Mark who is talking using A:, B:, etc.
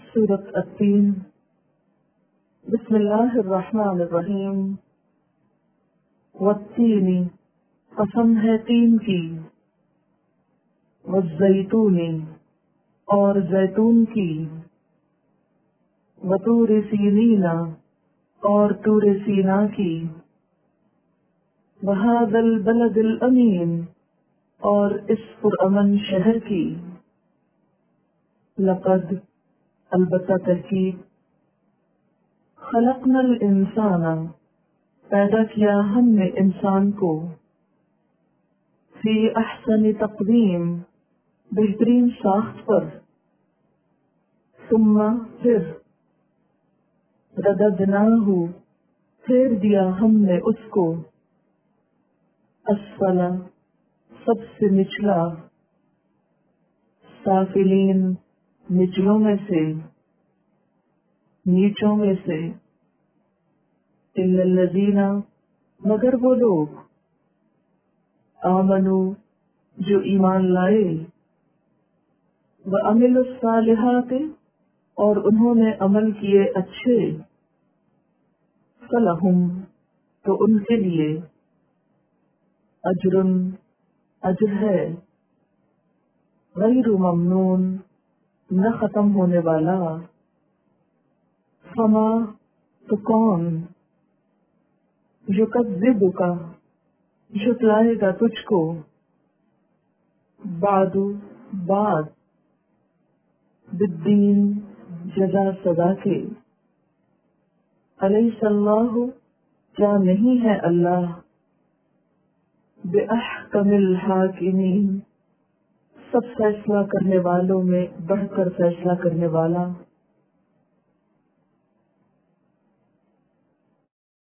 A: سورۃ التین۔ بسم اللہ الرحمن الرحیم۔ والتین، قسم ہے تین کی، والزیتون، اور زیتون کی، وطور سینین، اور طور سینا کی، وہذا البلد الامین، اور اس پرامن شہر کی، لقد، البتہ تحقیق، خلقنا الانسان، پیدا کیا ہم نے انسان کو، فی احسن تقویم، بہترین ساخت پر، ثم، پھر، رددناہ، پھیر دیا ہم نے اس کو، اسفل، سب سے نچلا، سافلین، نچلوں میں سے، نیچوں میں سے، الا الذین، مگر وہ لوگ، آمنوا، جو ایمان لائے، وعملوا الصالحات، اور انہوں نے عمل کیے اچھے، فلہم، تو ان کے لیے، اجر، اجر ہے، غیر ممنون، نہ ختم ہونے والا، فما، تو کون، یکذبک، جھٹلائے گا تجھ کو، بعد، بعد، بالدین، جزا سزا کے، الیس اللہ، کیا نہیں ہے اللہ، بأحکم الحاکمین، سب فیصلہ کرنے والوں میں بڑھ کر فیصلہ کرنے والا،